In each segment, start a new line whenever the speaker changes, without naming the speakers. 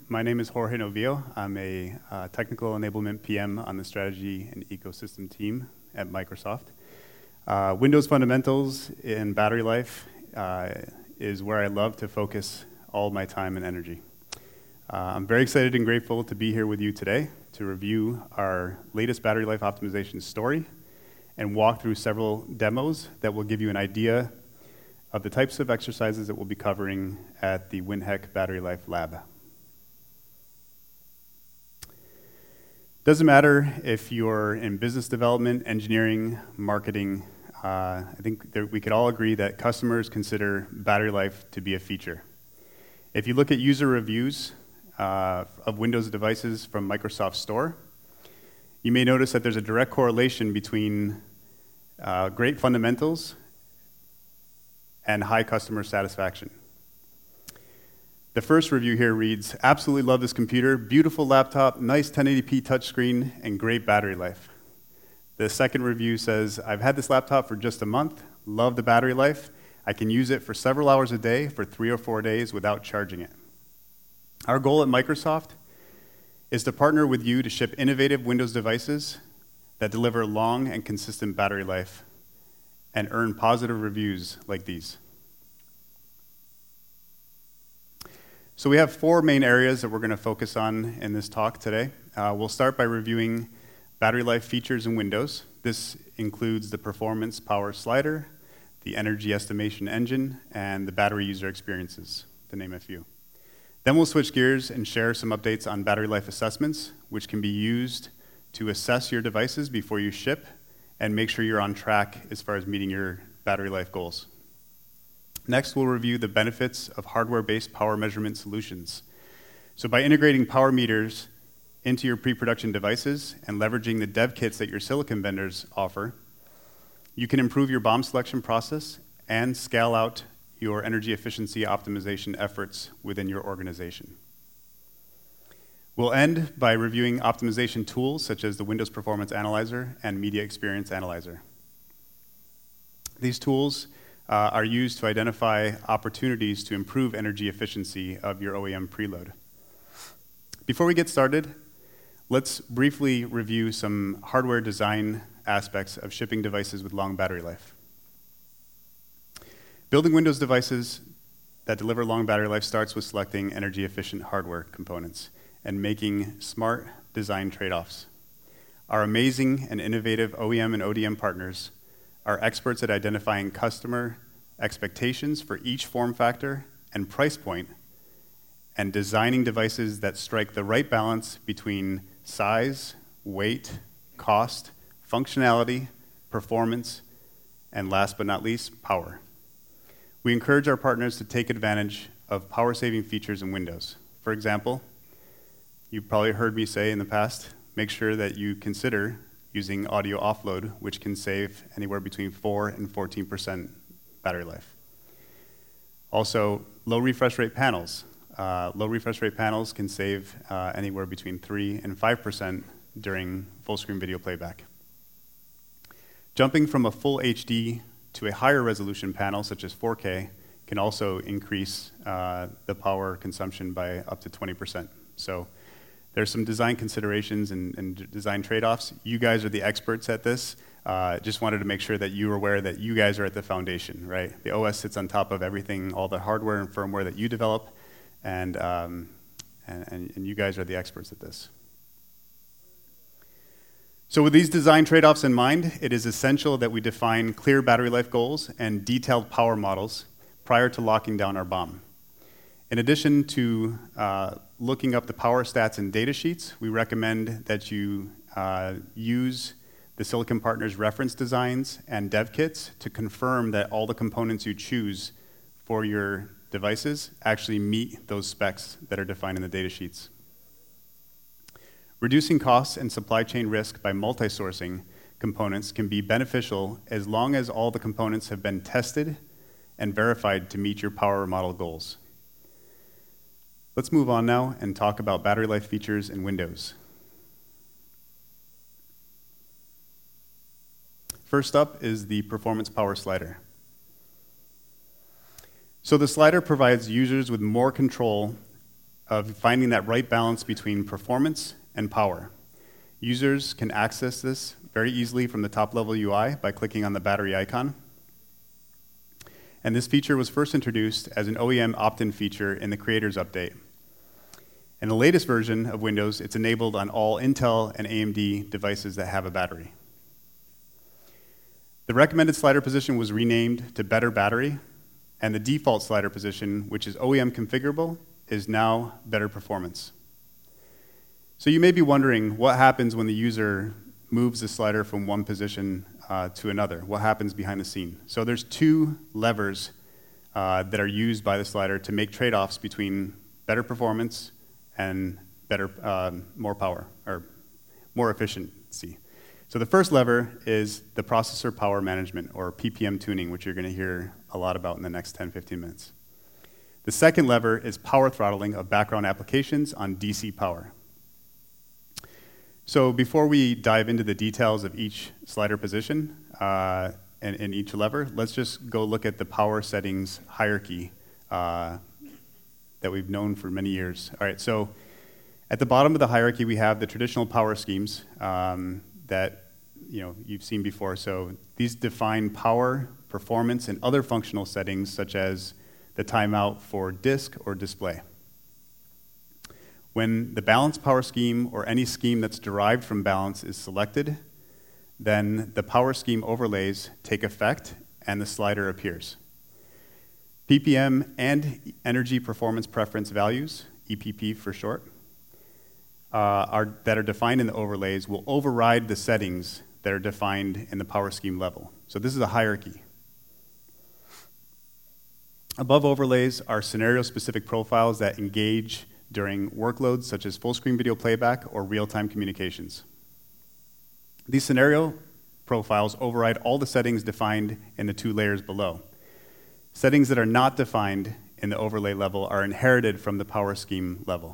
My name is Jorge Novillo. I'm a technical enablement PM on the strategy and ecosystem team at Microsoft. Windows fundamentals and battery life is where I love to focus all my time and energy. I'm very excited and grateful to be here with you today to review our latest battery life optimization story and walk through several demos that will give you an idea of the types of exercises that we'll be covering at the WinHEC Battery Life Lab. Doesn't matter if you're in business development, engineering, marketing, I think we could all agree that customers consider battery life to be a feature. If you look at user reviews of Windows devices from Microsoft Store, you may notice that there's a direct correlation between great fundamentals and high customer satisfaction. The first review here reads, "Absolutely love this computer, beautiful laptop, nice 1080p touchscreen, and great battery life." The second review says, "I've had this laptop for just a month, love the battery life, I can use it for several hours a day for 3 or 4 days without charging it." Our goal at Microsoft is to partner with you to ship innovative Windows devices that deliver long and consistent battery life and earn positive reviews like these. So we have 4 main areas that we're going to focus on in this talk today. We'll start by reviewing battery life features in Windows. This includes the performance power slider, the energy estimation engine, and the battery user experiences, to name a few. Then we'll switch gears and share some updates on battery life assessments, which can be used to assess your devices before you ship and make sure you're on track as far as meeting your battery life goals. Next, we'll review the benefits of hardware-based power measurement solutions. So by integrating power meters into your pre-production devices and leveraging the dev kits that your silicon vendors offer, you can improve your BOM selection process and scale out your energy efficiency optimization efforts within your organization. We'll end by reviewing optimization tools such as the Windows Performance Analyzer and Media Experience Analyzer. These tools are used to identify opportunities to improve energy efficiency of your OEM preload. Before we get started, let's briefly review some hardware design aspects of shipping devices with long battery life. Building Windows devices that deliver long battery life starts with selecting energy efficient hardware components and making smart design trade-offs. Our amazing and innovative OEM and ODM partners are experts at identifying customer expectations for each form factor and price point and designing devices that strike the right balance between size, weight, cost, functionality, performance, and last but not least, power. We encourage our partners to take advantage of power-saving features in Windows. For example, you've probably heard me say in the past, make sure that you consider using audio offload, which can save anywhere between 4 and 14% battery life. Also, low refresh rate panels. Low refresh rate panels can save anywhere between 3 and 5% during full screen video playback. Jumping from a full HD to a higher resolution panel, such as 4K, can also increase the power consumption by up to 20%. So there's some design considerations and design trade-offs. You guys are the experts at this. Just wanted to make sure that you are aware that you guys are at the foundation, right? The OS sits on top of everything, all the hardware and firmware that you develop, and you guys are the experts at this. So with these design trade-offs in mind, it is essential that we define clear battery life goals and detailed power models prior to locking down our BOM. In addition to looking up the power stats in data sheets, we recommend that you use the Silicon Partners reference designs and dev kits to confirm that all the components you choose for your devices actually meet those specs that are defined in the data sheets. Reducing costs and supply chain risk by multi-sourcing components can be beneficial as long as all the components have been tested and verified to meet your power model goals. Let's move on now and talk about battery life features in Windows. First up is the performance power slider. So the slider provides users with more control of finding that right balance between performance and power. Users can access this very easily from the top-level UI by clicking on the battery icon. And this feature was first introduced as an OEM opt-in feature in the Creators Update. In the latest version of Windows, it's enabled on all Intel and AMD devices that have a battery. The recommended slider position was renamed to Better Battery, and the default slider position, which is OEM configurable, is now Better Performance. So you may be wondering what happens when the user moves the slider from one position to another. What happens behind the scene? So there's two levers that are used by the slider to make trade-offs between better performance and more power, or more efficiency. So the first lever is the processor power management, or PPM tuning, which you're going to hear a lot about in the next 10-15 minutes. The second lever is power throttling of background applications on DC power. So before we dive into the details of each slider position and each lever, let's just go look at the power settings hierarchy that we've known for many years. All right, so at the bottom of the hierarchy, we have the traditional power schemes that you've seen before. So these define power, performance, and other functional settings, such as the timeout for disk or display. When the balance power scheme or any scheme that's derived from balance is selected, then the power scheme overlays take effect and the slider appears. PPM and energy performance preference values, EPP for short, that are defined in the overlays will override the settings that are defined in the power scheme level. So this is a hierarchy. Above overlays are scenario-specific profiles that engage during workloads such as full-screen video playback or real-time communications. These scenario profiles override all the settings defined in the two layers below. Settings that are not defined in the overlay level are inherited from the power scheme level.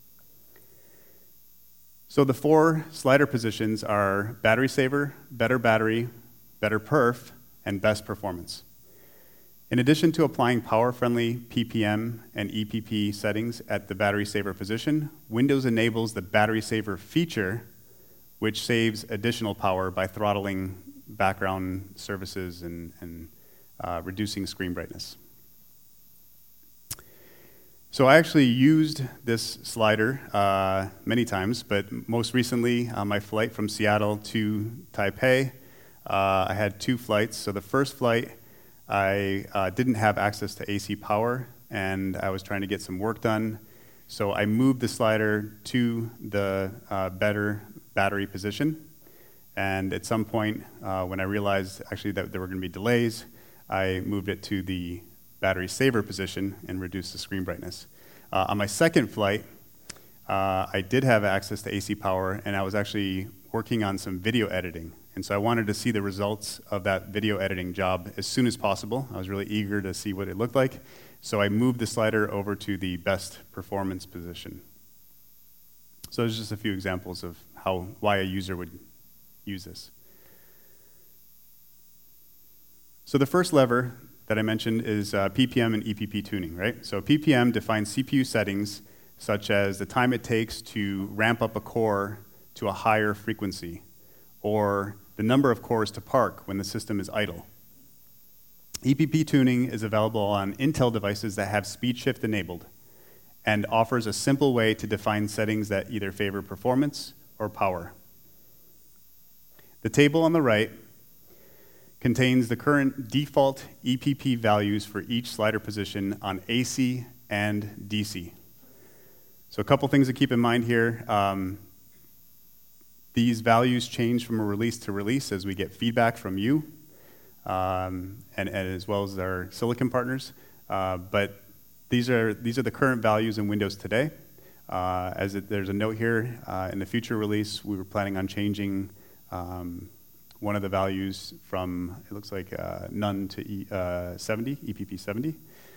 So the four slider positions are battery saver, better battery, better perf, and best performance. In addition to applying power-friendly PPM and EPP settings at the battery saver position, Windows enables the battery saver feature, which saves additional power by throttling background services and reducing screen brightness. So I actually used this slider many times, but most recently on my flight from Seattle to Taipei, I had two flights. So the first flight, I didn't have access to AC power, and I was trying to get some work done. So I moved the slider to the better battery position. And at some point, when I realized actually that there were going to be delays, I moved it to the battery saver position and reduce the screen brightness. On my second flight, I did have access to AC power, and I was actually working on some video editing. And so I wanted to see the results of that video editing job as soon as possible. I was really eager to see what it looked like. So I moved the slider over to the best performance position. So there's just a few examples of why a user would use this. So the first lever that I mentioned is PPM and EPP tuning, right? So PPM defines CPU settings such as the time it takes to ramp up a core to a higher frequency, or the number of cores to park when the system is idle. EPP tuning is available on Intel devices that have speed shift enabled and offers a simple way to define settings that either favor performance or power. The table on the right contains the current default EPP values for each slider position on AC and DC. So a couple things to keep in mind here. These values change from a release to release as we get feedback from you, and as well as our silicon partners. But these are the current values in Windows today. There's a note here, in the future release, we were planning on changing one of the values from, it looks like none to 70, EPP 70.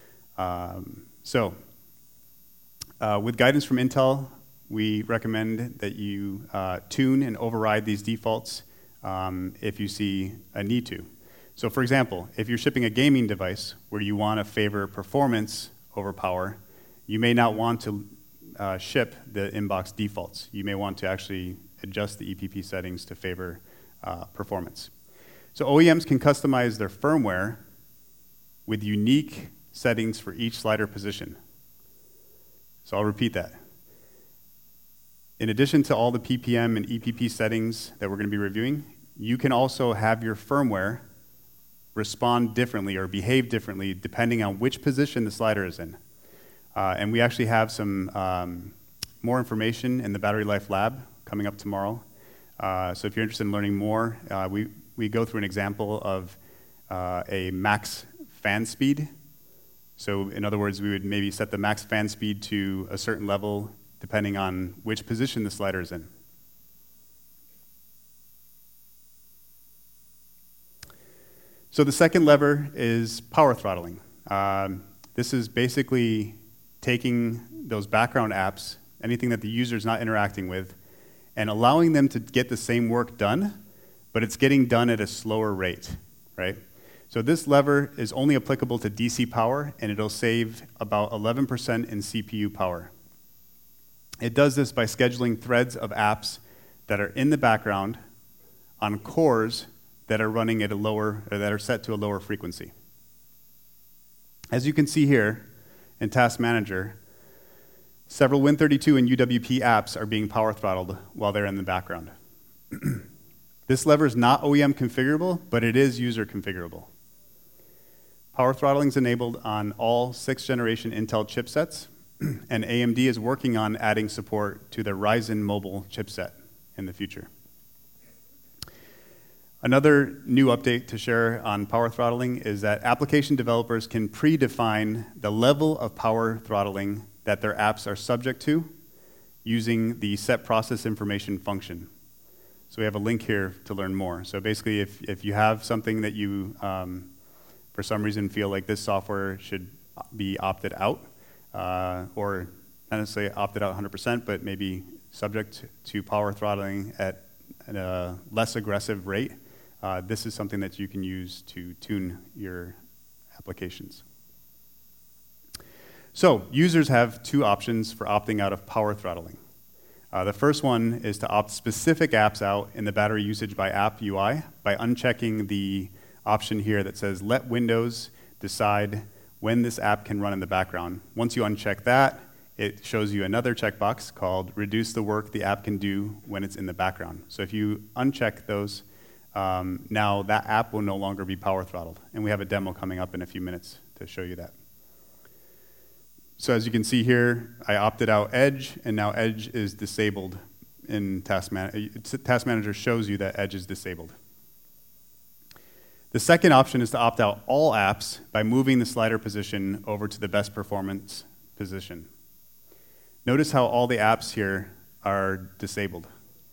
With guidance from Intel, we recommend that you tune and override these defaults if you see a need to. So for example, if you're shipping a gaming device where you want to favor performance over power, you may not want to ship the inbox defaults. You may want to actually adjust the EPP settings to favor performance. So OEMs can customize their firmware with unique settings for each slider position. So I'll repeat that. In addition to all the PPM and EPP settings that we're going to be reviewing, you can also have your firmware respond differently or behave differently depending on which position the slider is in. And we actually have some more information in the Battery Life Lab coming up tomorrow. So if you're interested in learning more, we go through an example of a max fan speed. So in other words, we would maybe set the max fan speed to a certain level depending on which position the slider is in. So the second lever is power throttling. This is basically taking those background apps, anything that the user is not interacting with, and allowing them to get the same work done, but it's getting done at a slower rate, right? So this lever is only applicable to DC power, and it'll save about 11% in CPU power. It does this by scheduling threads of apps that are in the background on cores that are running at a lower, or that are set to a lower frequency. As you can see here in Task Manager, several Win32 and UWP apps are being power throttled while they're in the background. This lever is not OEM configurable, but it is user configurable. Power throttling is enabled on all 6th generation Intel chipsets, and AMD is working on adding support to the Ryzen mobile chipset in the future. Another new update to share on power throttling is that application developers can predefine the level of power throttling that their apps are subject to using the set process information function. So we have a link here to learn more. So basically, if you have something that you, for some reason, feel like this software should be opted out, or not necessarily opted out 100%, but maybe subject to power throttling at a less aggressive rate, this is something that you can use to tune your applications. So users have two options for opting out of power throttling. The first one is to opt specific apps out in the battery usage by app UI by unchecking the option here that says let Windows decide when this app can run in the background. Once you uncheck that, it shows you another checkbox called reduce the work the app can do when it's in the background. So if you uncheck those, now that app will no longer be power throttled. And we have a demo coming up in a few minutes to show you that. So as you can see here, I opted out Edge, and now Edge is disabled in Task Manager. Task Manager shows you that Edge is disabled. The second option is to opt out all apps by moving the slider position over to the best performance position. Notice how all the apps here are disabled.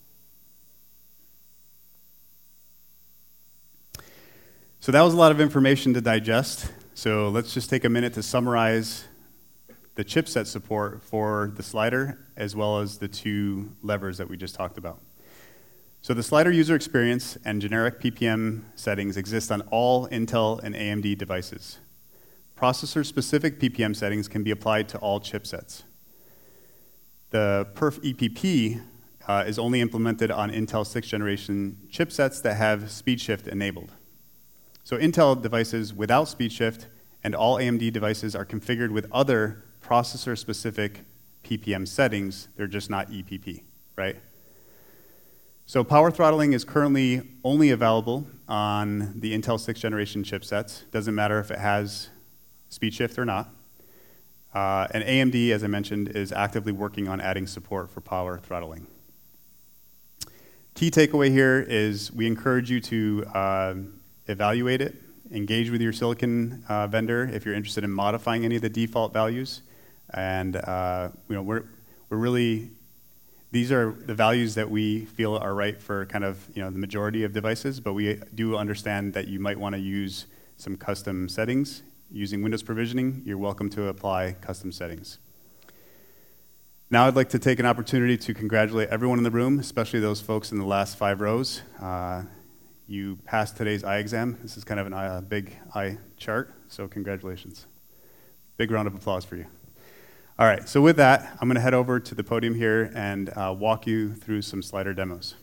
So that was a lot of information to digest. So let's just take a minute to summarize the chipset support for the slider as well as the two levers that we just talked about. So the slider user experience and generic PPM settings exist on all Intel and AMD devices. Processor-specific PPM settings can be applied to all chipsets. The perf EPP is only implemented on Intel 6th generation chipsets that have speed shift enabled. So Intel devices without speed shift and all AMD devices are configured with other processor-specific PPM settings. They're just not EPP, right? So power throttling is currently only available on the Intel 6th generation chipsets. Doesn't matter if it has speed shift or not. And AMD, as I mentioned, is actively working on adding support for power throttling. Key takeaway here is we encourage you to evaluate it, engage with your silicon vendor if you're interested in modifying any of the default values. And we're really, these are the values that we feel are right for kind of the majority of devices, but we do understand that you might want to use some custom settings. Using Windows provisioning, you're welcome to apply custom settings. Now I'd like to take an opportunity to congratulate everyone in the room, especially those folks in the last 5 rows. You passed today's eye exam. This is kind of a big eye chart, so congratulations. Big round of applause for you. All right, so with that, I'm going to head over to the podium here and walk you through some slider demos.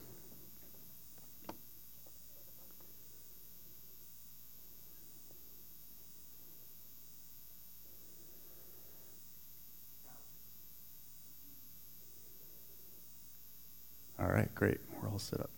All right, great. We're all set up.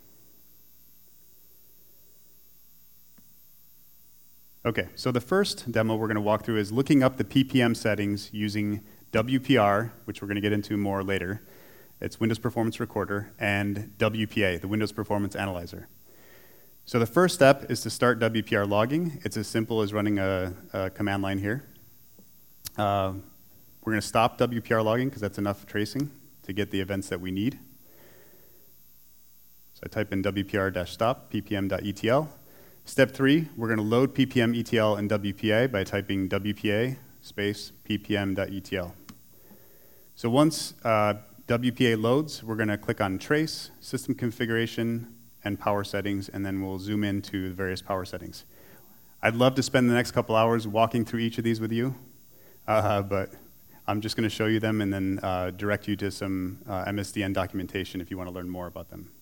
Okay, so the first demo we're going to walk through is looking up the PPM settings using WPR, which we're going to get into more later. It's Windows Performance Recorder, and WPA, the Windows Performance Analyzer. So the first step is to start WPR logging. It's as simple as running a command line here. We're going to stop WPR logging because that's enough tracing to get the events that we need. So I type in WPR-stop ppm.etl. Step 3, we're going to load ppm etl and WPA by typing WPA space ppm.etl. So once WPA loads, we're going to click on Trace, System Configuration, and Power Settings, and then we'll zoom into the various power settings. I'd love to spend the next couple hours walking through each of these with you, but I'm just going to show you them and then direct you to some MSDN documentation if you want to learn more about them.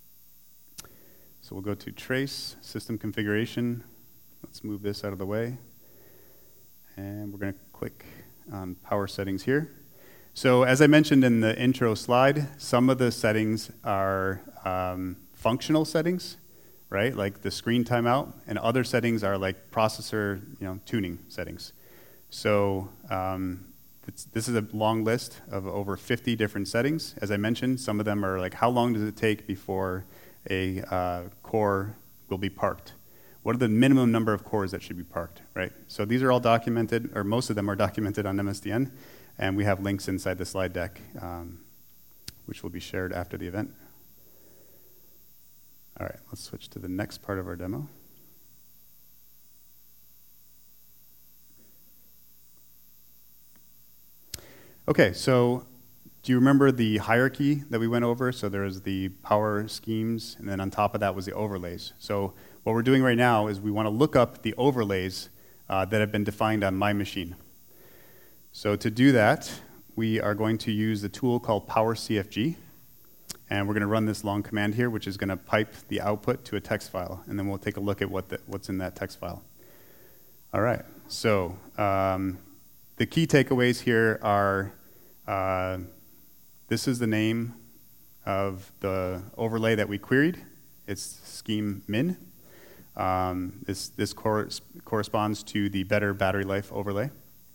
So we'll go to Trace, System Configuration. Let's move this out of the way. And we're going to click on Power Settings here. So as I mentioned in the intro slide, some of the settings are functional settings, right? Like the screen timeout, and other settings are like processor, tuning settings. So this is a long list of over 50 different settings. As I mentioned, some of them are like how long does it take before a core will be parked? What are the minimum number of cores that should be parked, right? So these are all documented, or most of them are documented on MSDN, and we have links inside the slide deck, which will be shared after the event. All right, let's switch to the next part of our demo. Okay, so do you remember the hierarchy that we went over? So there was the power schemes, and then on top of that was the overlays. So what we're doing right now is we want to look up the overlays that have been defined on my machine. So to do that, we are going to use the tool called PowerCFG, and we're going to run this long command here, which is going to pipe the output to a text file, and then we'll take a look at what's in that text file. All right, so the key takeaways here are this is the name of the overlay that we queried. It's scheme min. This corresponds to the better battery life overlay.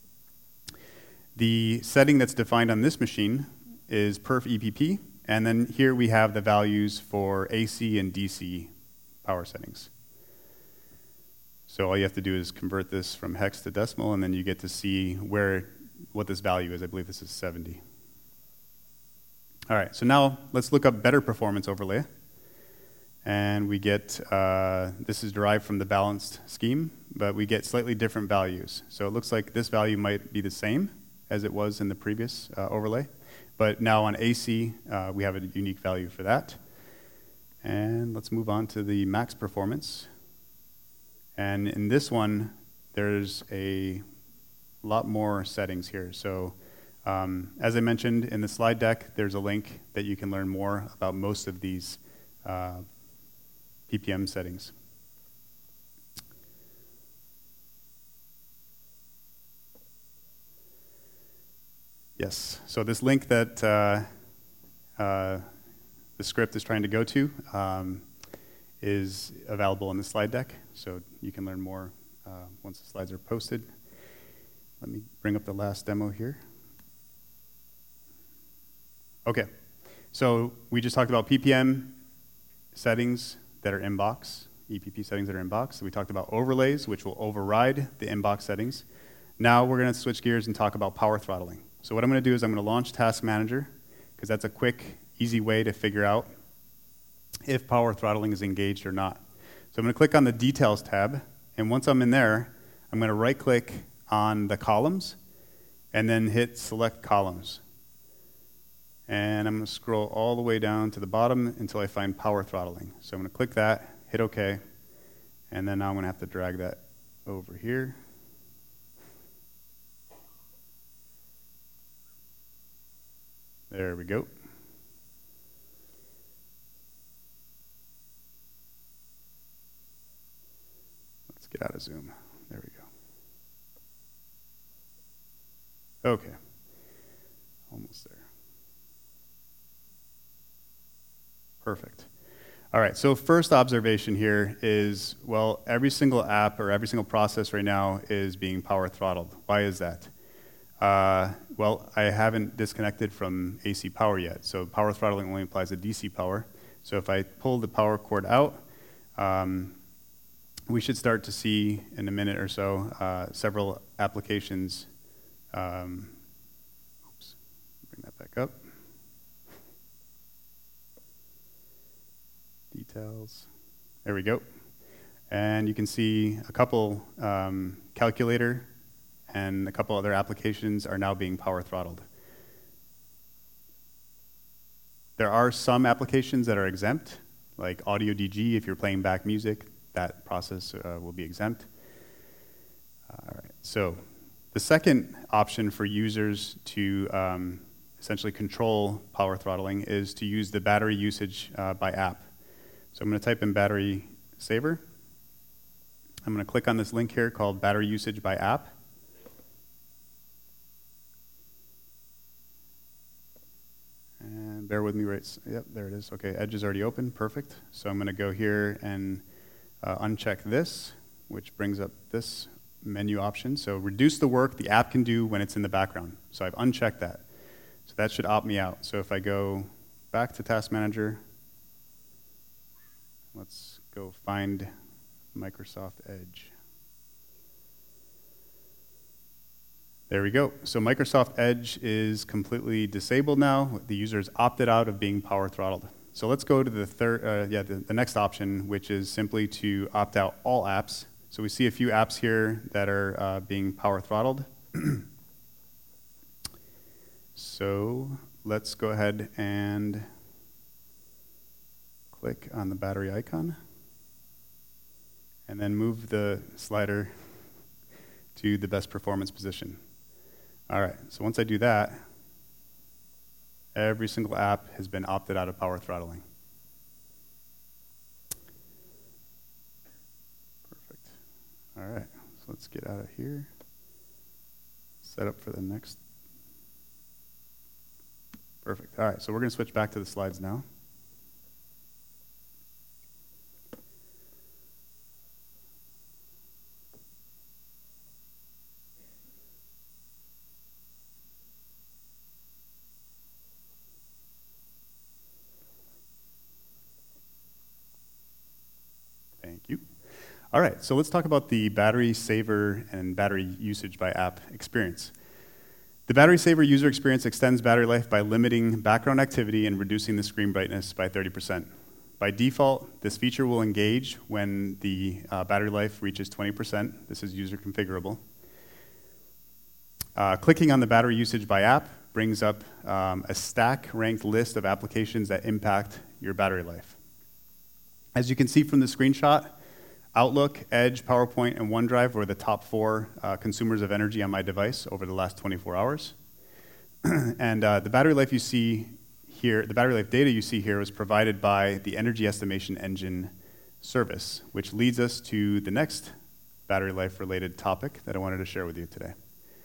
The setting that's defined on this machine is perf EPP, and then here we have the values for AC and DC power settings. So all you have to do is convert this from hex to decimal, and then you get to see what this value is. I believe this is 70. All right, so now let's look up better performance overlay. And we get, this is derived from the balanced scheme, but we get slightly different values. So it looks like this value might be the same as it was in the previous overlay. But now on AC, we have a unique value for that. And let's move on to the max performance. And in this one, there's a lot more settings here. So as I mentioned in the slide deck, there's a link that you can learn more about most of these PPM settings. Yes, so this link that the script is trying to go to is available in the slide deck, so you can learn more once the slides are posted. Let me bring up the last demo here. Okay, so we just talked about PPM settings that are inbox, EPP settings that are inbox. So we talked about overlays, which will override the inbox settings. Now we're going to switch gears and talk about power throttling. So what I'm going to do is I'm going to launch Task Manager, because that's a quick, easy way to figure out if power throttling is engaged or not. So I'm going to click on the Details tab, and once I'm in there, I'm going to right-click on the columns, and then hit Select Columns. And I'm going to scroll all the way down to the bottom until I find power throttling. So I'm going to click that, hit OK, and then now I'm going to have to drag that over here. There we go. Let's get out of Zoom. There we go. Okay. Almost there. Perfect. All right, so first observation here is, well, every single app or every single process right now is being power throttled. Why is that? Well, I haven't disconnected from AC power yet, so power throttling only applies to DC power. So if I pull the power cord out, we should start to see in a minute or so several applications. Oops, bring that back up. Details. There we go. And you can see a couple calculator and a couple other applications are now being power throttled. There are some applications that are exempt, like audio DG. If you're playing back music, that process will be exempt. All right. So the second option for users to essentially control power throttling is to use the battery usage by app. So I'm going to type in battery saver. I'm going to click on this link here called battery usage by app. And bear with me, yep, there it is. Okay, Edge is already open, perfect. So I'm going to go here and uncheck this, which brings up this menu option. So reduce the work the app can do when it's in the background. So I've unchecked that. So that should opt me out. So if I go back to Task Manager, let's go find Microsoft Edge. There we go. So Microsoft Edge is completely disabled now. The user is opted out of being power throttled. So let's go to the the next option, which is simply to opt out all apps. So we see a few apps here that are being power throttled. So let's go ahead and click on the battery icon, and then move the slider to the best performance position. All right, so once I do that, every single app has been opted out of power throttling. Perfect. All right, so let's get out of here. Set up for the next. Perfect. All right, so we're going to switch back to the slides now. Thank you. All right, so let's talk about the battery saver and battery usage by app experience. The battery saver user experience extends battery life by limiting background activity and reducing the screen brightness by 30%. By default, this feature will engage when the battery life reaches 20%. This is user configurable. Clicking on the battery usage by app brings up a stack-ranked list of applications that impact your battery life. As you can see from the screenshot, Outlook, Edge, PowerPoint, and OneDrive were the top 4 consumers of energy on my device over the last 24 hours. And the battery life you see here, the battery life data you see here was provided by the Energy Estimation Engine service, which leads us to the next battery life related topic that I wanted to share with you today.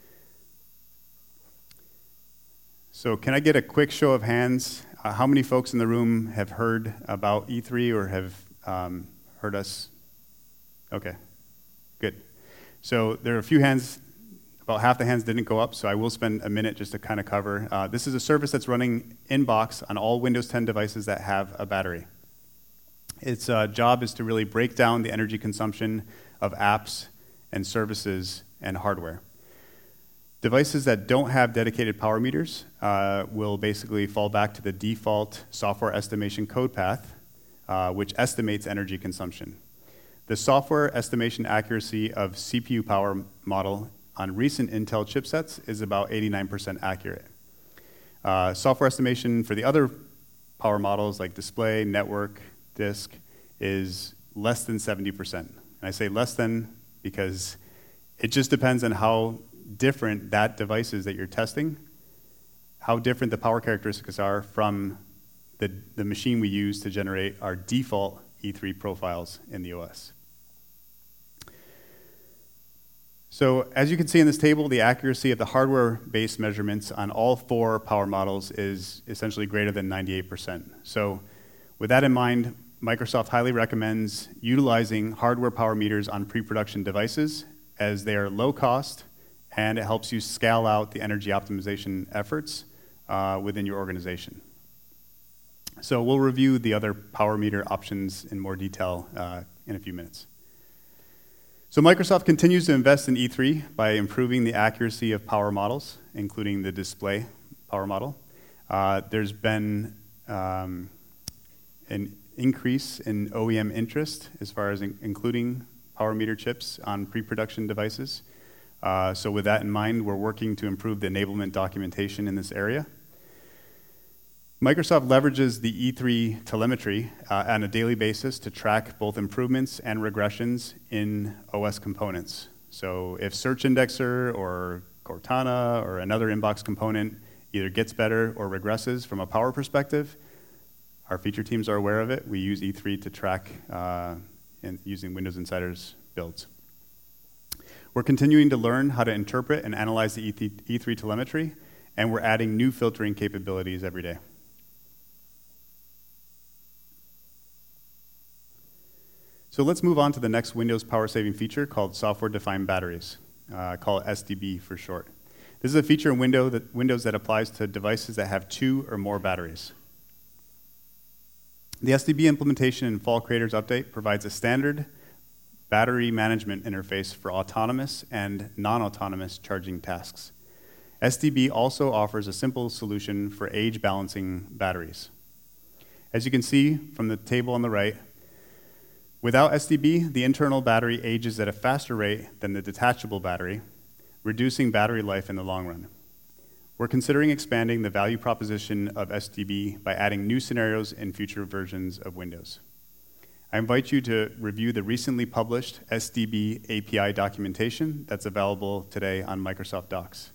So can I get a quick show of hands? How many folks in the room have heard about E3 or have heard us? Okay, good. So there are a few hands, about half the hands didn't go up, so I will spend a minute just to kind of cover. This is a service that's running in-box on all Windows 10 devices that have a battery. Its job is to really break down the energy consumption of apps and services and hardware. Devices that don't have dedicated power meters will basically fall back to the default software estimation code path, which estimates energy consumption. The software estimation accuracy of CPU power model on recent Intel chipsets is about 89% accurate. Software estimation for the other power models like display, network, disk is less than 70%. And I say less than because it just depends on how different that device is that you're testing how different the power characteristics are from the machine we use to generate our default E3 profiles in the OS. So as you can see in this table, the accuracy of the hardware-based measurements on all 4 power models is essentially greater than 98%. So with that in mind, Microsoft highly recommends utilizing hardware power meters on pre-production devices as they are low cost and it helps you scale out the energy optimization efforts within your organization. So we'll review the other power meter options in more detail in a few minutes. So Microsoft continues to invest in E3 by improving the accuracy of power models, including the display power model. There's been an increase in OEM interest as far as including power meter chips on pre-production devices. So with that in mind, we're working to improve the enablement documentation in this area. Microsoft leverages the E3 telemetry on a daily basis to track both improvements and regressions in OS components. So if Search Indexer or Cortana or another inbox component either gets better or regresses from a power perspective, our feature teams are aware of it. We use E3 to track using Windows Insider's builds. We're continuing to learn how to interpret and analyze the E3 telemetry, and we're adding new filtering capabilities every day. So let's move on to the next Windows power-saving feature called software-defined batteries, call it SDB for short. This is a feature in Windows that applies to devices that have 2 or more batteries. The SDB implementation in Fall Creators Update provides a standard battery management interface for autonomous and non-autonomous charging tasks. SDB also offers a simple solution for age balancing batteries. As you can see from the table on the right, without SDB, the internal battery ages at a faster rate than the detachable battery, reducing battery life in the long run. We're considering expanding the value proposition of SDB by adding new scenarios in future versions of Windows. I invite you to review the recently published SDB API documentation that's available today on Microsoft Docs.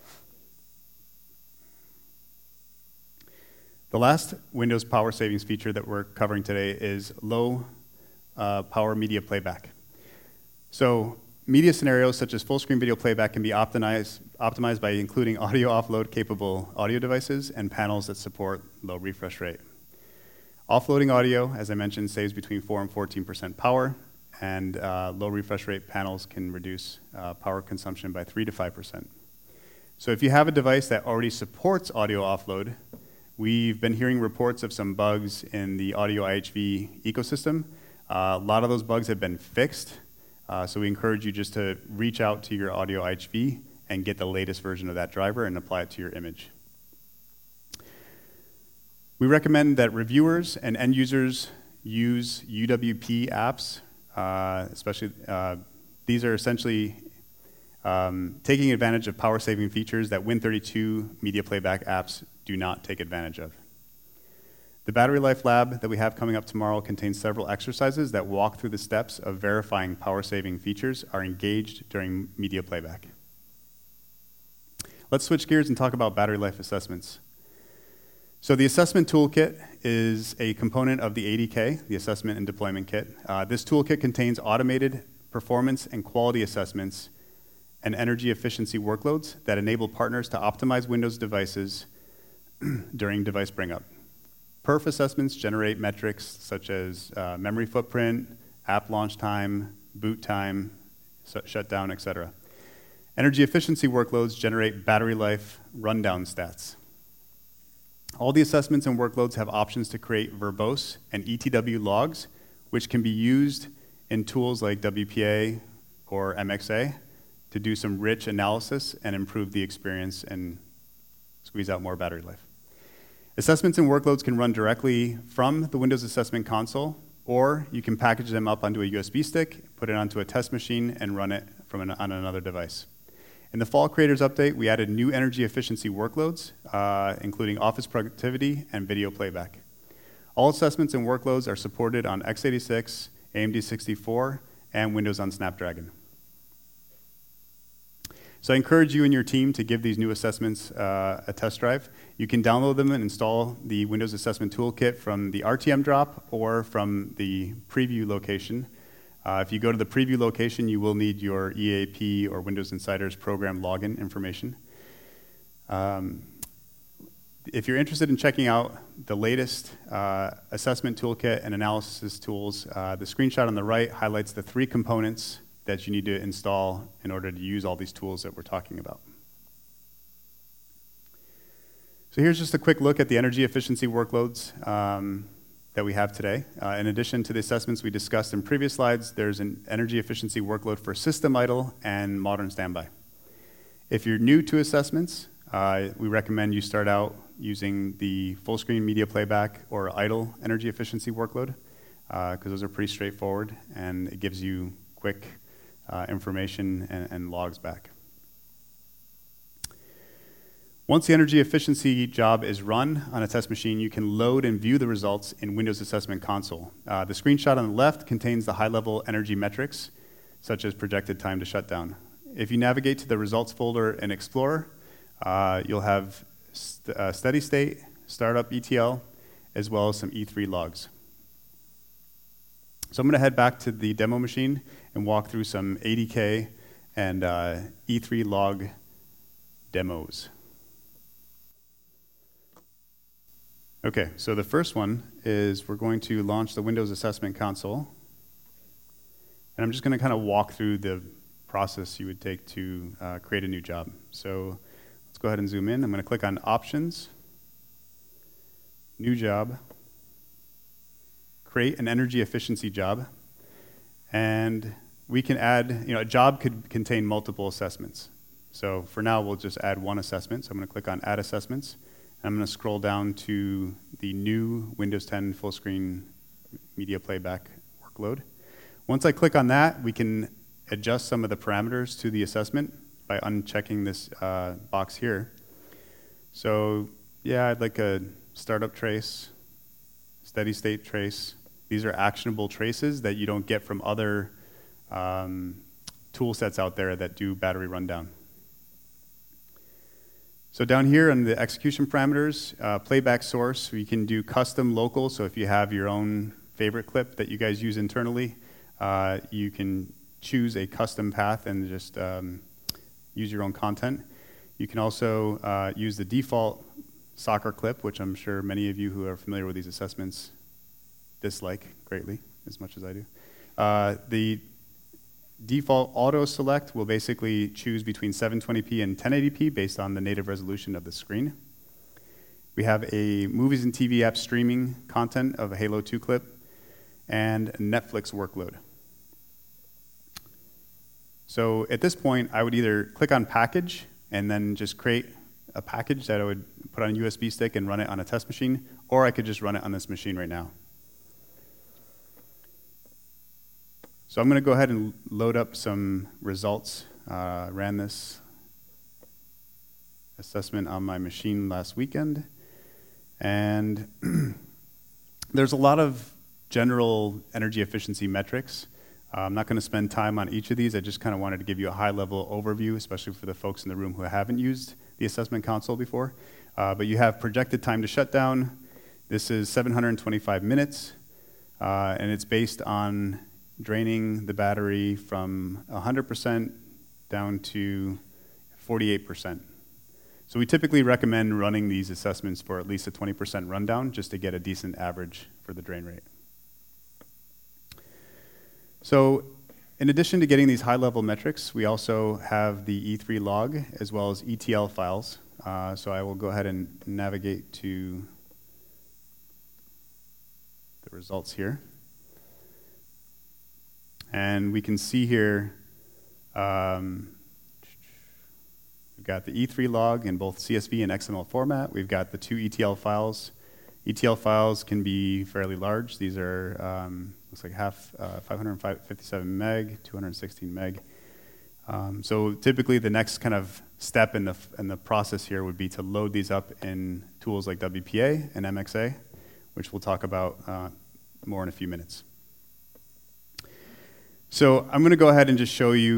The last Windows power savings feature that we're covering today is low power media playback. So media scenarios such as full screen video playback can be optimized by including audio offload capable audio devices and panels that support low refresh rate. Offloading audio, as I mentioned, saves between 4 and 14% power, and low refresh rate panels can reduce power consumption by 3 to 5%. So if you have a device that already supports audio offload, we've been hearing reports of some bugs in the audio IHV ecosystem. A lot of those bugs have been fixed, so we encourage you just to reach out to your audio IHV and get the latest version of that driver and apply it to your image. We recommend that reviewers and end users use UWP apps, especially these are essentially taking advantage of power-saving features that Win32 media playback apps do not take advantage of. The Battery Life Lab that we have coming up tomorrow contains several exercises that walk through the steps of verifying power-saving features are engaged during media playback. Let's switch gears and talk about battery life assessments. So the assessment toolkit is a component of the ADK, the Assessment and Deployment Kit. This toolkit contains automated performance and quality assessments and energy efficiency workloads that enable partners to optimize Windows devices during device bring-up. Perf assessments generate metrics such as memory footprint, app launch time, boot time, shutdown, etc. Energy efficiency workloads generate battery life rundown stats. All the assessments and workloads have options to create verbose and ETW logs, which can be used in tools like WPA or MXA to do some rich analysis and improve the experience and squeeze out more battery life. Assessments and workloads can run directly from the Windows Assessment Console, or you can package them up onto a USB stick, put it onto a test machine, and run it on another device. In the Fall Creators Update, we added new energy efficiency workloads, including office productivity and video playback. All assessments and workloads are supported on x86, AMD 64, and Windows on Snapdragon. So I encourage you and your team to give these new assessments a test drive. You can download them and install the Windows Assessment Toolkit from the RTM drop or from the preview location. If you go to the preview location, you will need your EAP or Windows Insider's program login information. If you're interested in checking out the latest assessment toolkit and analysis tools, the screenshot on the right highlights the 3 components that you need to install in order to use all these tools that we're talking about. So here's just a quick look at the energy efficiency workloads that we have today. In addition to the assessments we discussed in previous slides, there's an energy efficiency workload for system idle and modern standby. If you're new to assessments, we recommend you start out using the full screen media playback or idle energy efficiency workload, because those are pretty straightforward and it gives you quick information and logs back. Once the energy efficiency job is run on a test machine, you can load and view the results in Windows Assessment Console. The screenshot on the left contains the high-level energy metrics, such as projected time to shutdown. If you navigate to the results folder in Explorer, you'll have steady state, startup ETL, as well as some E3 logs. So I'm going to head back to the demo machine and walk through some ADK and E3 log demos. Okay, so the first one is we're going to launch the Windows Assessment Console. And I'm just going to kind of walk through the process you would take to create a new job. So let's go ahead and zoom in. I'm going to click on Options, New Job, Create an Energy Efficiency Job. And we can add, a job could contain multiple assessments. So for now, we'll just add one assessment. So I'm going to click on Add Assessments. I'm going to scroll down to the new Windows 10 full screen media playback workload. Once I click on that, we can adjust some of the parameters to the assessment by unchecking this box here. So yeah, I'd like a startup trace, steady state trace. These are actionable traces that you don't get from other tool sets out there that do battery rundown. So down here in the execution parameters, playback source, we can do custom local. So if you have your own favorite clip that you guys use internally, you can choose a custom path and just use your own content. You can also use the default soccer clip, which I'm sure many of you who are familiar with these assessments dislike greatly, as much as I do. The default auto select will basically choose between 720p and 1080p based on the native resolution of the screen. We have a movies and TV app streaming content of a Halo 2 clip and a Netflix workload. So at this point, I would either click on package and then just create a package that I would put on a USB stick and run it on a test machine, or I could just run it on this machine right now. So I'm going to go ahead and load up some results. I ran this assessment on my machine last weekend. And there's a lot of general energy efficiency metrics. I'm not going to spend time on each of these. I just kind of wanted to give you a high-level overview, especially for the folks in the room who haven't used the assessment console before. But you have projected time to shutdown. This is 725 minutes, and it's based on draining the battery from 100% down to 48%. So we typically recommend running these assessments for at least a 20% rundown just to get a decent average for the drain rate. So in addition to getting these high-level metrics, we also have the E3 log as well as ETL files. So I will go ahead and navigate to the results here. And we can see here, we've got the E3 log in both CSV and XML format. We've got the 2 ETL files. ETL files can be fairly large. These are, looks like 557 meg, 216 meg. So typically the next kind of step in the process here would be to load these up in tools like WPA and MXA, which we'll talk about more in a few minutes. So I'm going to go ahead and just show you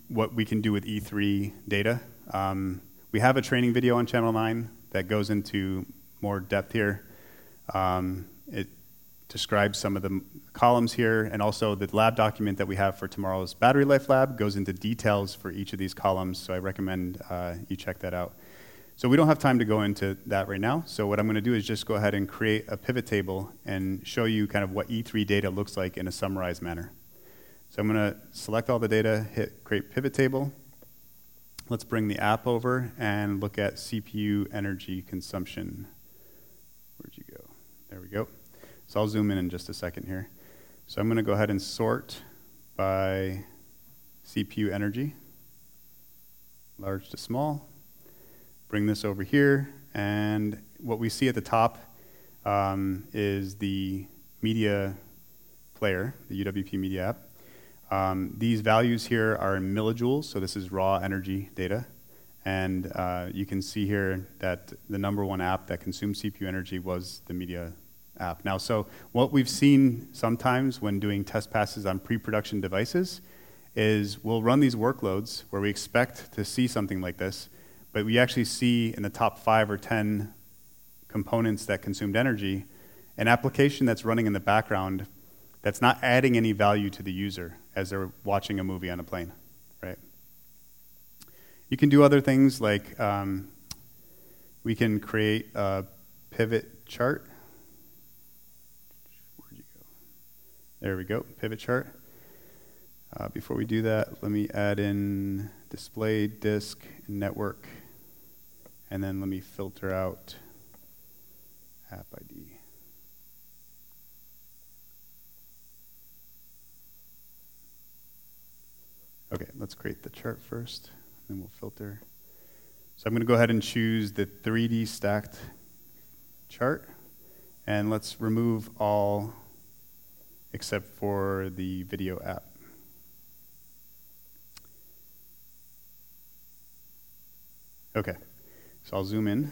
what we can do with E3 data. We have a training video on Channel 9 that goes into more depth here. It describes some of the columns here, and also the lab document that we have for tomorrow's battery life lab goes into details for each of these columns, so I recommend you check that out. So we don't have time to go into that right now, so what I'm going to do is just go ahead and create a pivot table and show you kind of what E3 data looks like in a summarized manner. So I'm going to select all the data, hit Create Pivot Table. Let's bring the app over and look at CPU energy consumption. Where'd you go? There we go. So I'll zoom in just a second here. So I'm going to go ahead and sort by CPU energy, large to small. Bring this over here, and what we see at the top is the media player, the UWP Media app. These values here are in millijoules, so this is raw energy data. And you can see here that the number one app that consumed CPU energy was the media app. Now, so what we've seen sometimes when doing test passes on pre-production devices is we'll run these workloads where we expect to see something like this, but we actually see in the top 5 or 10 components that consumed energy an application that's running in the background that's not adding any value to the user as they're watching a movie on a plane, right? You can do other things like we can create a pivot chart. Where'd you go? There we go, pivot chart. Before we do that, let me add in display, disk, and network. And then let me filter out app ID. Okay, let's create the chart first, then we'll filter. So I'm going to go ahead and choose the 3D stacked chart, and let's remove all except for the video app. Okay, so I'll zoom in.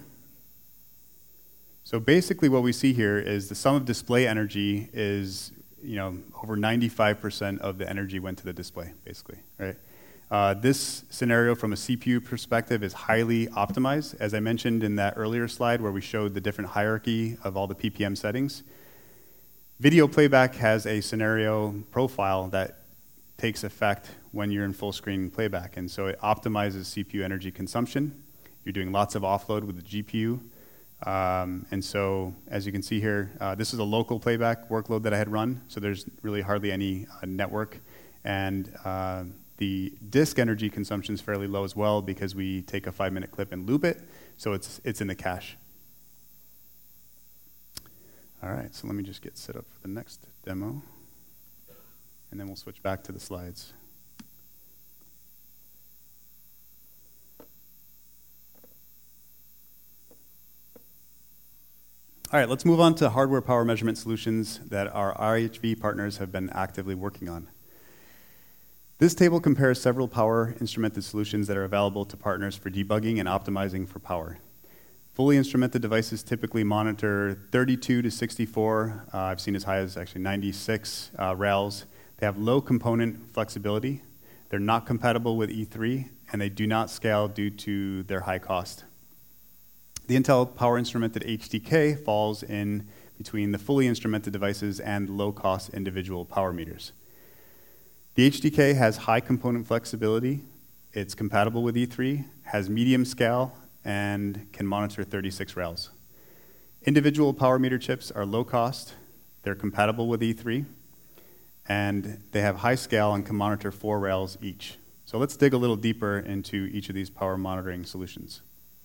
So basically what we see here is the sum of display energy is, over 95% of the energy went to the display, basically, right? This scenario from a CPU perspective is highly optimized. As I mentioned in that earlier slide where we showed the different hierarchy of all the PPM settings, video playback has a scenario profile that takes effect when you're in full screen playback, and so it optimizes CPU energy consumption. You're doing lots of offload with the GPU. And so, as you can see here, this is a local playback workload that I had run, so there's really hardly any network. And the disk energy consumption is fairly low as well because we take a 5-minute clip and loop it, so it's in the cache. All right, so let me just get set up for the next demo, and then we'll switch back to the slides. All right, let's move on to hardware power measurement solutions that our IHV partners have been actively working on. This table compares several power instrumented solutions that are available to partners for debugging and optimizing for power. Fully instrumented devices typically monitor 32 to 64, I've seen as high as actually 96 rails. They have low component flexibility. They're not compatible with E3, and they do not scale due to their high cost. The Intel Power Instrumented HDK falls in between the fully instrumented devices and low-cost individual power meters. The HDK has high component flexibility. It's compatible with E3, has medium scale, and can monitor 36 rails. Individual power meter chips are low cost. They're compatible with E3, and they have high scale and can monitor 4 rails each. So let's dig a little deeper into each of these power monitoring solutions.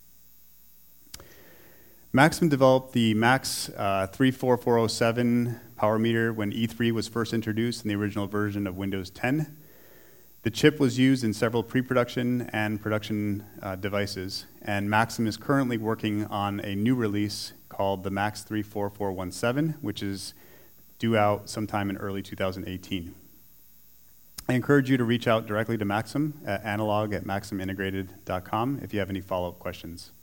Maxim developed the MAX 34407 power meter when E3 was first introduced in the original version of Windows 10. The chip was used in several pre-production and production devices, and Maxim is currently working on a new release called the MAX 34417, which is due out sometime in early 2018. I encourage you to reach out directly to Maxim at analog@maximintegrated.com if you have any follow-up questions.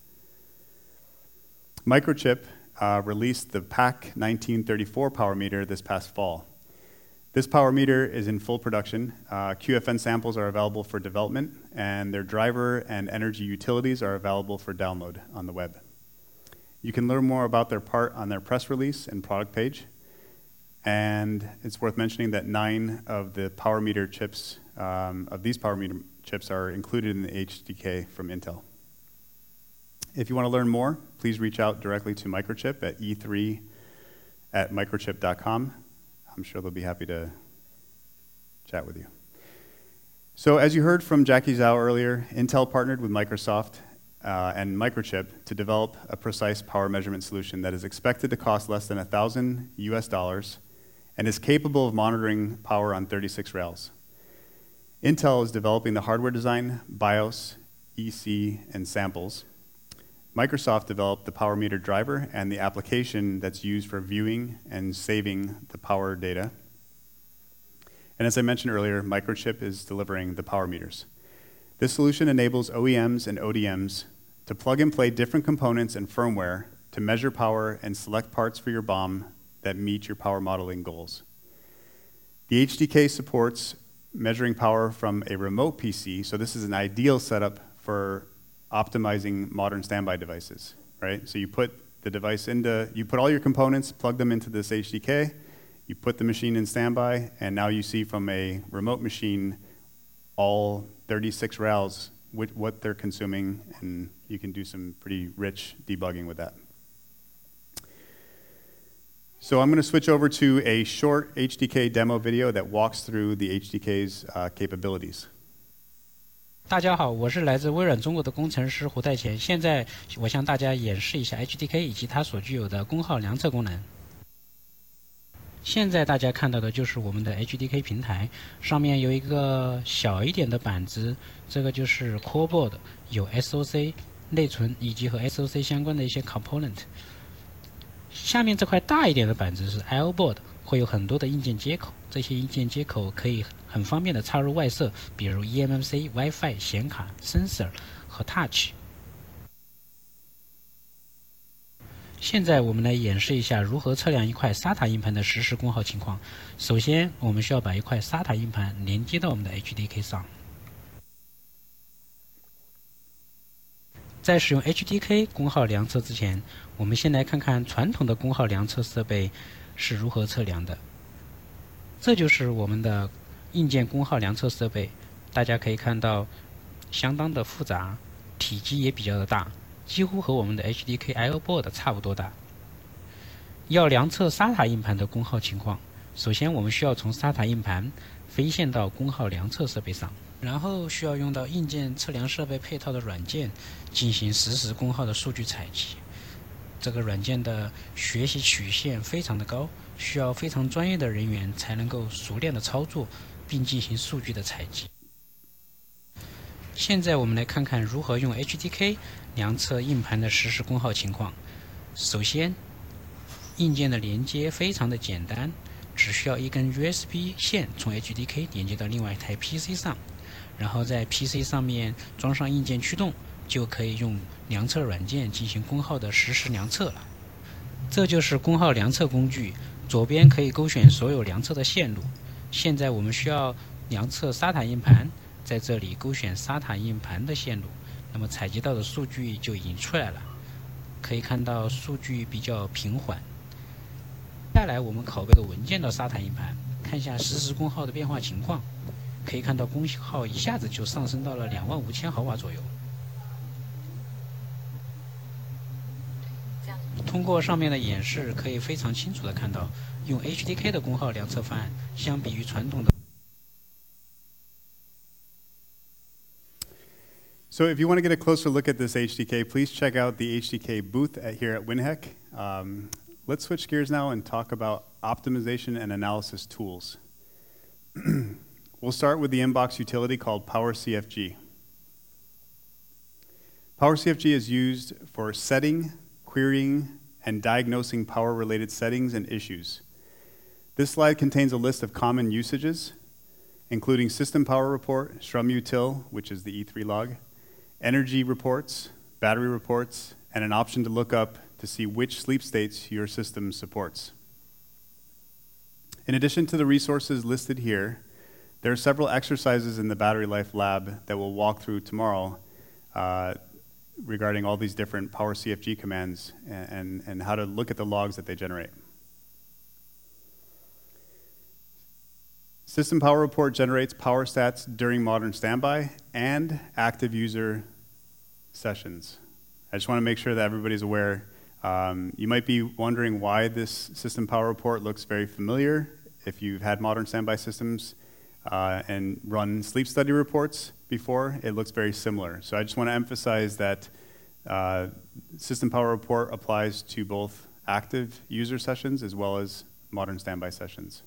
Microchip released the PAC 1934 power meter this past fall. This power meter is in full production. QFN samples are available for development, and their driver and energy utilities are available for download on the web. You can learn more about their part on their press release and product page. And it's worth mentioning that 9 of the power meter chips, of these power meter chips, are included in the HDK from Intel. If you want to learn more, please reach out directly to Microchip at e3@microchip.com. I'm sure they'll be happy to chat with you. So as you heard from Jackie Zhao earlier, Intel partnered with Microsoft and Microchip to develop a precise power measurement solution that is expected to cost less than $1,000 US and is capable of monitoring power on 36 rails. Intel is developing the hardware design, BIOS, EC, and samples. Microsoft developed the power meter driver and the application that's used for viewing and saving the power data. And as I mentioned earlier, Microchip is delivering the power meters. This solution enables OEMs and ODMs to plug and play different components and firmware to measure power and select parts for your BOM that meet your power modeling goals. The HDK supports measuring power from a remote PC, so this is an ideal setup for optimizing modern standby devices, right? So you put the device you put all your components, plug them into this HDK, you put the machine in standby, and now you see from a remote machine all 36 rails what they're consuming, and you can do some pretty rich debugging with that. So I'm going to switch over to a short HDK demo video that walks through the HDK's capabilities.
大家好，我是来自微软中国的工程师胡代乾。现在我向大家演示一下 HDK 以及它所具有的功耗量测功能。现在大家看到的就是我们的 HDK 平台，上面有一个小一点的板子，这个就是 Core Board， 有 SOC 内存以及和 SOC 相关的一些 component。下面这块大一点的板子是 I/O Board， 会有很多的硬件接口，这些硬件接口可以很方便的插入外设，比如 eMMC、WiFi、显卡、Sensor 和 Touch。现在我们来演示一下如何测量一块 SATA 硬盘的实时功耗情况。首先，我们需要把一块 SATA 硬盘连接到我们的 HDK 上。在使用 HDK 功耗量测之前，我们先来看看传统的功耗量测设备是如何测量的。这就是我们的硬件功耗量测设备，大家可以看到相当的复杂，体积也比较的大，几乎和我们的 HDK I/O Board 差不多大。要量测 SATA 硬盘的功耗情况，首先我们需要从 SATA 硬盘飞线到功耗量测设备上，然后需要用到硬件测量设备配套的软件进行实时功耗的数据采集。这个软件的学习曲线非常的高，需要非常专业的人员才能够熟练的操作并进行数据的采集。现在我们来看看如何用 HDK 量测硬盘的实时功耗情况。首先，硬件的连接非常的简单，只需要一根 USB 线从 HDK 连接到另外一台 PC 上，然后在 PC 上面装上硬件驱动，就可以用量测软件进行功耗的实时量测了。这就是功耗量测工具，左边可以勾选所有量测的线路。现在我们需要量测 SATA 硬盘，在这里勾选 SATA 硬盘的线路，那么采集到的数据就已经出来了。可以看到数据比较平缓。接下来我们拷贝的文件到 SATA 硬盘，看一下实时功耗的变化情况。可以看到功耗一下子就上升到了25000毫瓦左右。通过上面的演示，可以非常清楚地看到，用 HDK 的功耗量测方案相比于传统的。
So if you want to get a closer look at this HDK, please check out the HDK booth here at WinHEC. Let's switch gears now and talk about optimization and analysis tools. We'll start with the inbox utility called PowerCFG. PowerCFG is used for setting, querying, and diagnosing power-related settings and issues. This slide contains a list of common usages, including System Power Report, SRUM-util, which is the E3 log, energy reports, battery reports, and an option to look up to see which sleep states your system supports. In addition to the resources listed here, there are several exercises in the Battery Life Lab that we'll walk through tomorrow regarding all these different Power CFG commands and how to look at the logs that they generate. System Power Report generates power stats during modern standby and active user sessions. I just want to make sure that everybody's aware. You might be wondering why this System Power Report looks very familiar if you've had modern standby systems and run sleep study reports before. It looks very similar. So I just want to emphasize that System Power Report applies to both active user sessions as well as modern standby sessions.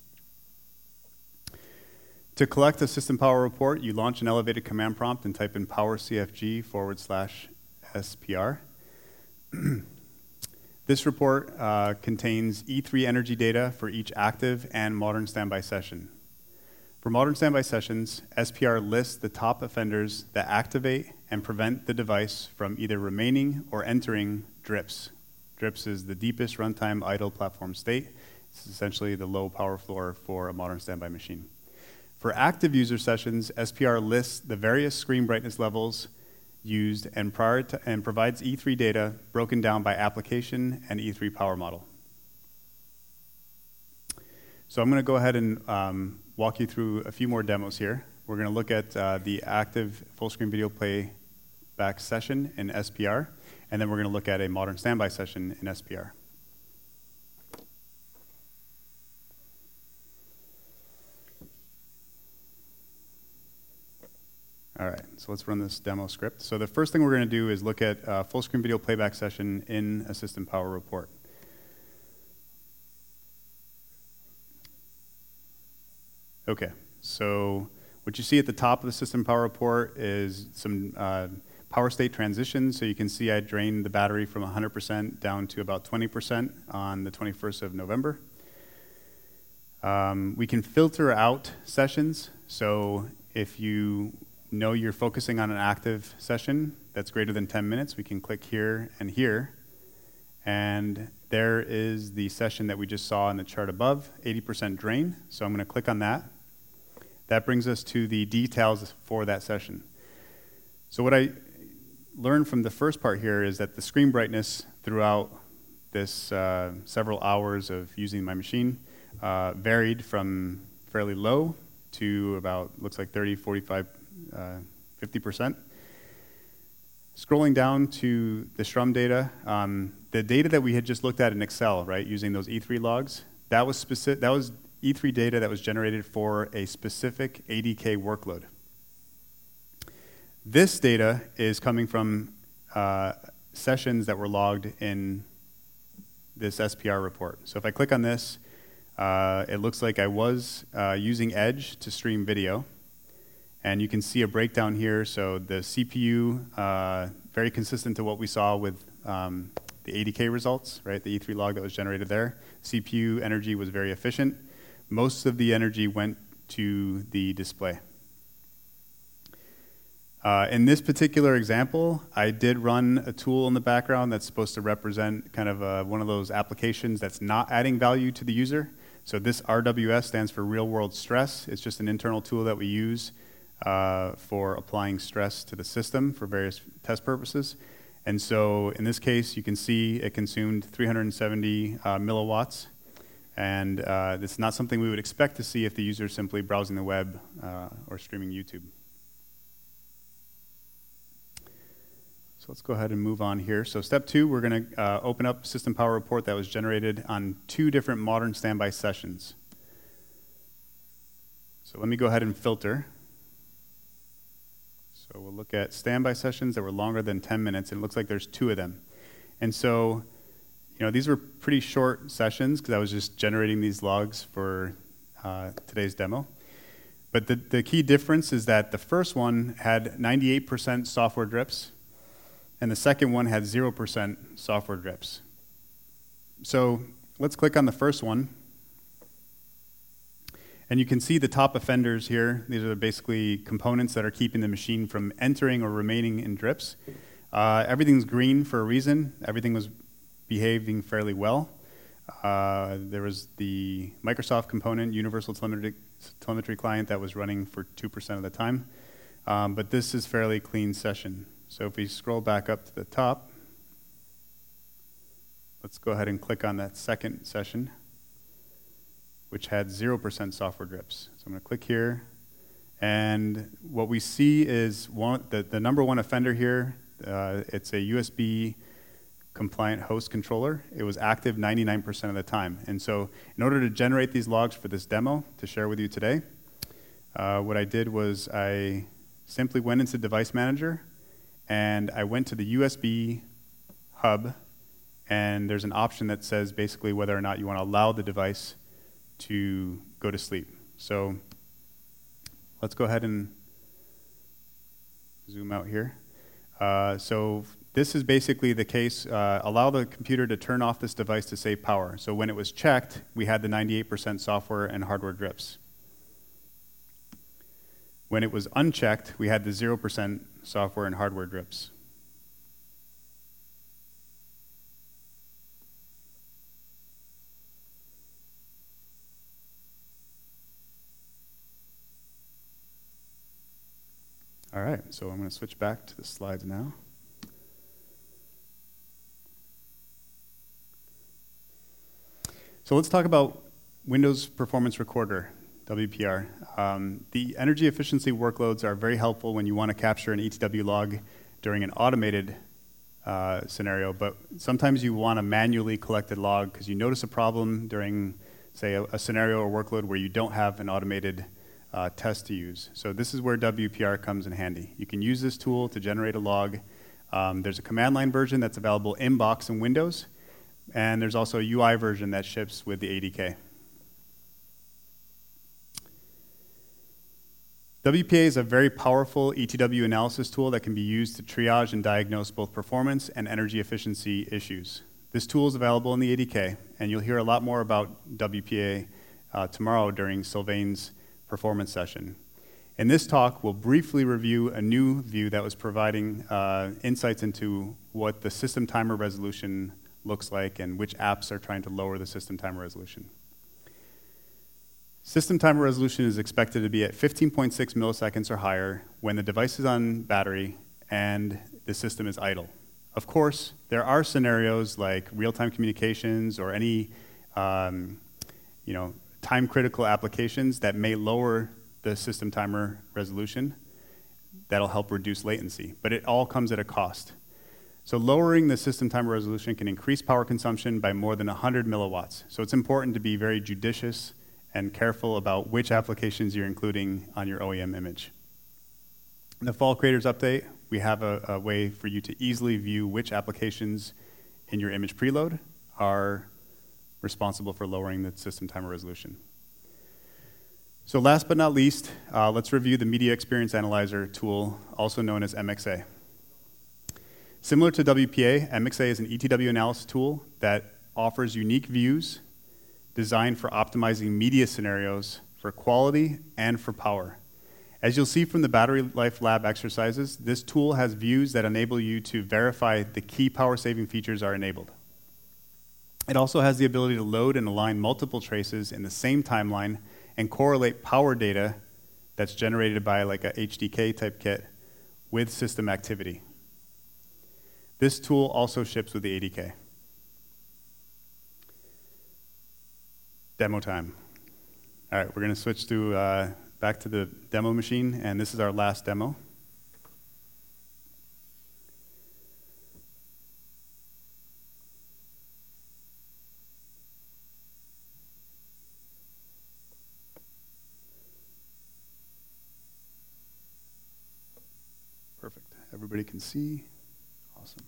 To collect a System Power Report, you launch an elevated command prompt and type in powercfg/SPR. This report contains E3 energy data for each active and modern standby session. For modern standby sessions, SPR lists the top offenders that activate and prevent the device from either remaining or entering DRIPS. DRIPS is the deepest runtime idle platform state. It's essentially the low power floor for a modern standby machine. For active user sessions, SPR lists the various screen brightness levels used and provides E3 data broken down by application and E3 power model. So I'm going to go ahead and walk you through a few more demos here. We're going to look at the active full screen video playback session in SPR, and then we're going to look at a modern standby session in SPR. All right, so let's run this demo script. So the first thing we're going to do is look at full screen video playback session in a System Power Report. Okay, so what you see at the top of the System Power Report is some power state transitions. So you can see I drained the battery from 100% down to about 20% on the 21st of November. We can filter out sessions. So if you know you're focusing on an active session that's greater than 10 minutes, we can click here and here. And there is the session that we just saw in the chart above, 80% drain. So I'm going to click on that. That brings us to the details for that session. So what I learned from the first part here is that the screen brightness throughout this several hours of using my machine varied from fairly low to about, looks like 30, 45, 50%. Scrolling down to the SHRUM data, the data that we had just looked at in Excel, right, using those E3 logs, that was E3 data that was generated for a specific ADK workload. This data is coming from sessions that were logged in this SPR report. So if I click on this, it looks like I was using Edge to stream video. And you can see a breakdown here. So the CPU, very consistent to what we saw with the ADK results, right? The E3 log that was generated there. CPU energy was very efficient. Most of the energy went to the display. In this particular example, I did run a tool in the background that's supposed to represent kind of one of those applications that's not adding value to the user. So this RWS stands for real world stress. It's just an internal tool that we use for applying stress to the system for various test purposes. And so in this case, you can see it consumed 370 milliwatts. And it's not something we would expect to see if the user is simply browsing the web or streaming YouTube. So let's go ahead and move on here. So step 2, we're going to open up System Power Report that was generated on 2 different modern standby sessions. So let me go ahead and filter. So we'll look at standby sessions that were longer than 10 minutes, and it looks like there's 2 of them. And so, you know, these were pretty short sessions because I was just generating these logs for today's demo. But the key difference is that the first one had 98% software drips, and the second one had 0% software drips. So let's click on the first one. And you can see the top offenders here. These are basically components that are keeping the machine from entering or remaining in drips. Everything's green for a reason. Everything was behaving fairly well. There was the Microsoft component, Universal Telemetry Client, that was running for 2% of the time. But this is fairly clean session. So if we scroll back up to the top, let's go ahead and click on that second session, which had 0% software drips. So I'm going to click here. And what we see is the number one offender here. It's a USB compliant host controller. It was active 99% of the time. And so in order to generate these logs for this demo to share with you today, what I did was I simply went into Device Manager, and I went to the USB hub, and there's an option that says basically whether or not you want to allow the device to go to sleep. So let's go ahead and zoom out here. So this is basically the case. Allow the computer to turn off this device to save power. So when it was checked, we had the 98% software and hardware drips. When it was unchecked, we had the 0% software and hardware drips. All right, so I'm going to switch back to the slides now. So let's talk about Windows Performance Recorder, WPR. The energy efficiency workloads are very helpful when you want to capture an ETW log during an automated scenario, but sometimes you want a manually collected log because you notice a problem during, say, a scenario or workload where you don't have an automated test to use. So this is where WPR comes in handy. You can use this tool to generate a log. There's a command line version that's available in box in Windows, and there's also a UI version that ships with the ADK. WPA is a very powerful ETW analysis tool that can be used to triage and diagnose both performance and energy efficiency issues. This tool is available in the ADK, and you'll hear a lot more about WPA tomorrow during Sylvain's performance session. In this talk, we'll briefly review a new view that was providing insights into what the system timer resolution looks like and which apps are trying to lower the system timer resolution. System timer resolution is expected to be at 15.6 milliseconds or higher when the device is on battery and the system is idle. Of course, there are scenarios like real-time communications or any time-critical applications that may lower the system timer resolution. That'll help reduce latency, but it all comes at a cost. So lowering the system timer resolution can increase power consumption by more than 100 milliwatts. So it's important to be very judicious and careful about which applications you're including on your OEM image. In the Fall Creators Update, we have a way for you to easily view which applications in your image preload are responsible for lowering the system timer resolution. So last but not least, let's review the Media Experience Analyzer tool, also known as MXA. Similar to WPA, MXA is an ETW analysis tool that offers unique views designed for optimizing media scenarios for quality and for power. As you'll see from the Battery Life Lab exercises, this tool has views that enable you to verify the key power-saving features are enabled. It also has the ability to load and align multiple traces in the same timeline and correlate power data that's generated by like a HDK type kit with system activity. This tool also ships with the ADK. Demo time. All right, we're going to switch to back to the demo machine, and this is our last demo. Perfect. Everybody can see. Awesome.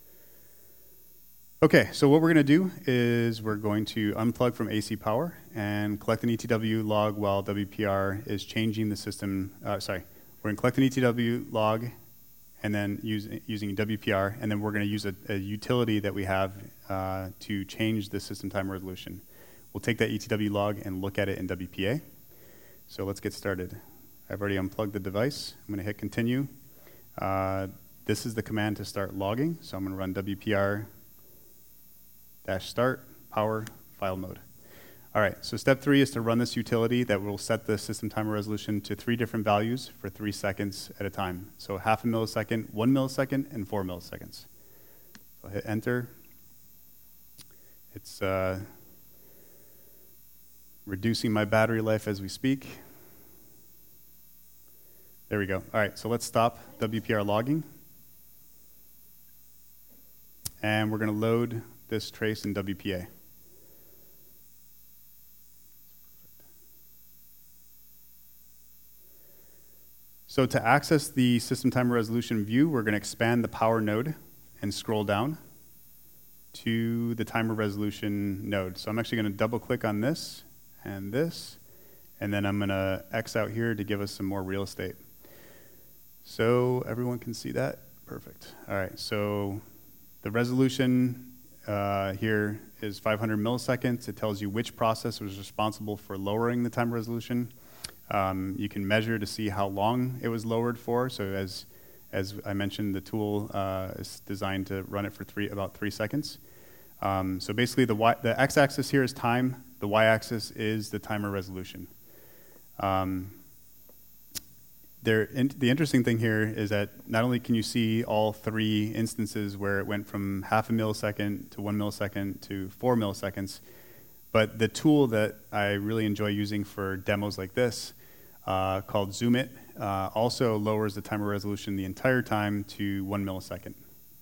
Okay, so what we're going to do is we're going to unplug from AC power and collect an ETW log while WPR is changing the system. We're going to collect an ETW log and then using WPR, and then we're going to use a utility that we have to change the system timer resolution. We'll take that ETW log and look at it in WPA. So let's get started. I've already unplugged the device. I'm going to hit continue. This is the command to start logging. So I'm going to run WPR -start power file mode. All right, so step 3 is to run this utility that will set the system timer resolution to 3 different values for 3 seconds at a time. So 0.5 millisecond, 1 millisecond, and 4 milliseconds. So hit enter. It's reducing my battery life as we speak. There we go. All right, so let's stop WPR logging. And we're going to load this trace in WPA. So to access the system timer resolution view, we're going to expand the power node and scroll down to the timer resolution node. So I'm actually going to double click on this, and then I'm going to X out here to give us some more real estate. So everyone can see that? Perfect. All right, so the resolution here is 500 milliseconds. It tells you which process was responsible for lowering the timer resolution. You can measure to see how long it was lowered for. So as I mentioned, the tool is designed to run it for about 3 seconds. So basically, the x-axis here is time. The y-axis is the timer resolution. The interesting thing here is that not only can you see all 3 instances where it went from 0.5 millisecond to 1 millisecond to 4 milliseconds, but the tool that I really enjoy using for demos like this, called Zoom It, also lowers the timer resolution the entire time to 1 millisecond.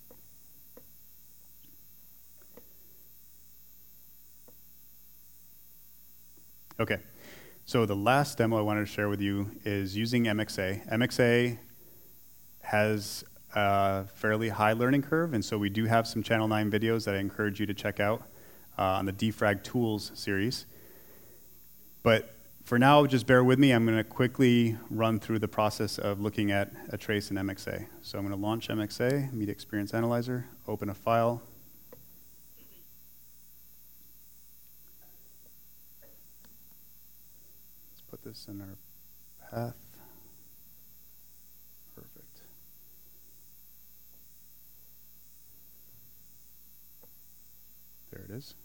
Okay, so the last demo I wanted to share with you is using MXA. MXA has a fairly high learning curve, and so we do have some Channel 9 videos that I encourage you to check out on the Defrag Tools series. But for now, just bear with me. I'm going to quickly run through the process of looking at a trace in MXA. So I'm going to launch MXA, Media Experience Analyzer, open a file. Let's put this in our path. Perfect. There it is.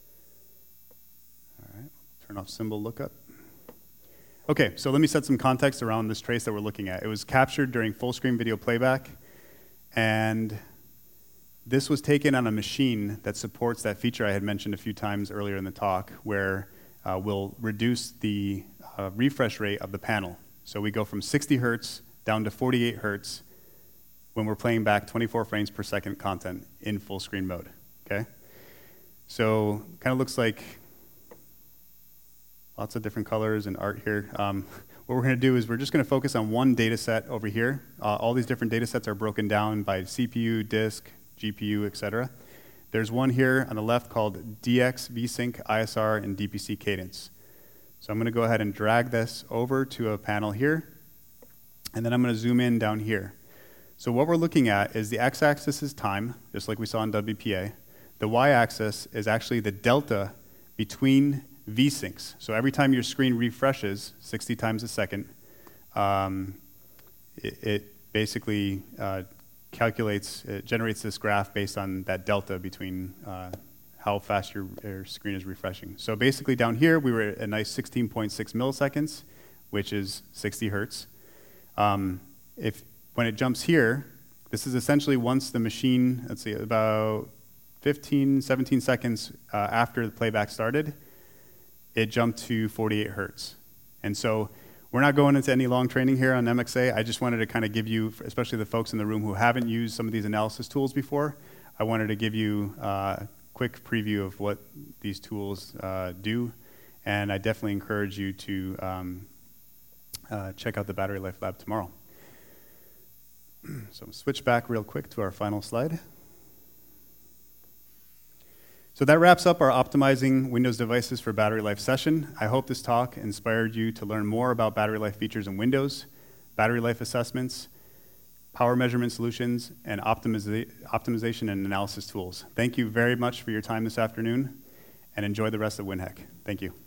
All right, turn off symbol lookup. Okay, so let me set some context around this trace that we're looking at. It was captured during full screen video playback, and this was taken on a machine that supports that feature I had mentioned a few times earlier in the talk, where we'll reduce the refresh rate of the panel. So we go from 60 hertz down to 48 hertz when we're playing back 24 frames per second content in full screen mode, okay? So kind of looks like lots of different colors and art here. What we're going to do is we're just going to focus on one data set over here. All these different data sets are broken down by CPU, disk, GPU, etc. There's one here on the left called DX, VSync, ISR, and DPC cadence. So I'm going to go ahead and drag this over to a panel here, and then I'm going to zoom in down here. So what we're looking at is the x-axis is time, just like we saw in WPA. The y-axis is actually the delta between VSyncs. So every time your screen refreshes 60 times a second, it basically generates this graph based on that delta between how fast your screen is refreshing. So basically down here, we were at a nice 16.6 milliseconds, which is 60 hertz. When it jumps here, this is essentially once the machine, let's see, about 15, 17 seconds after the playback started, it jumped to 48 hertz. And so we're not going into any long training here on MXA. I just wanted to kind of give you, especially the folks in the room who haven't used some of these analysis tools before, I wanted to give you a quick preview of what these tools do. And I definitely encourage you to check out the Battery Life Lab tomorrow. So switch back real quick to our final slide. So that wraps up our Optimizing Windows Devices for Battery Life session. I hope this talk inspired you to learn more about battery life features in Windows, battery life assessments, power measurement solutions, and optimization and analysis tools. Thank you very much for your time this afternoon, and enjoy the rest of WinHack. Thank you.